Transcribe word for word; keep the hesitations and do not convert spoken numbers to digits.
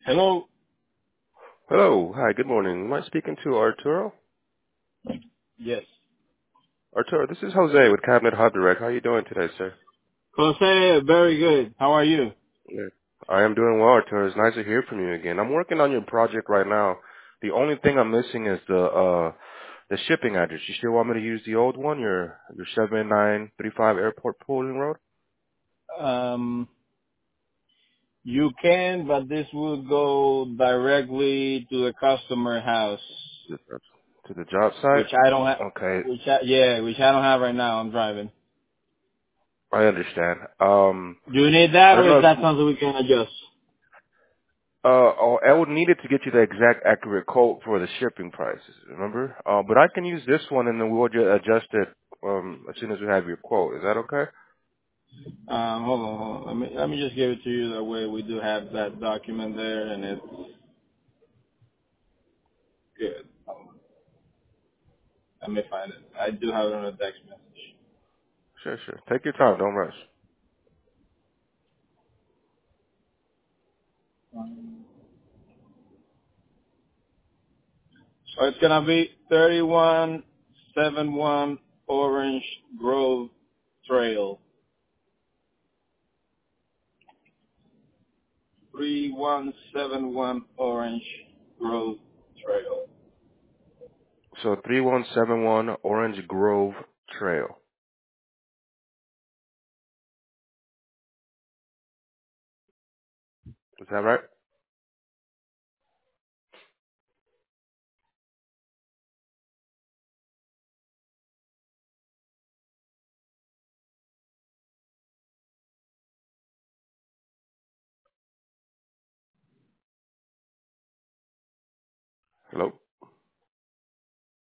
Hello. Hello. Hi, good morning. Am I speaking to Arturo? Yes. Arturo, this is Jose with Cabinet Hub Direct. How are you doing today, sir? Jose, very good. How are you? Yeah. I am doing well, Arturo. It's nice to hear from you again. I'm working on your project right now. The only thing I'm missing is the uh the shipping address. You still want me to use the old one, your your seven nine three five Airport Pooling Road? Um, you can, but this will go directly to the customer house, To the job which site? I don't have. Okay, Which I, yeah, which I don't have right now. I'm driving. I understand. Um Do you need I that, don't or know is if that something we can adjust? Uh, oh, I would need it to get you the exact accurate quote for the shipping prices, remember? Uh, but I can use this one and then we'll ju- adjust it um, as soon as we have your quote. Is that okay? Um, hold on, hold on. Let me let me just give it to you. That way, we do have that document there, and it's good. Let me find it. I do have it on a text message. Sure, sure. Take your time. Don't rush. So it's gonna be thirty-one seventy-one Orange Grove Trail. thirty-one seventy-one Orange Grove Trail. So three one seven one Orange Grove Trail. Is that right? Hello?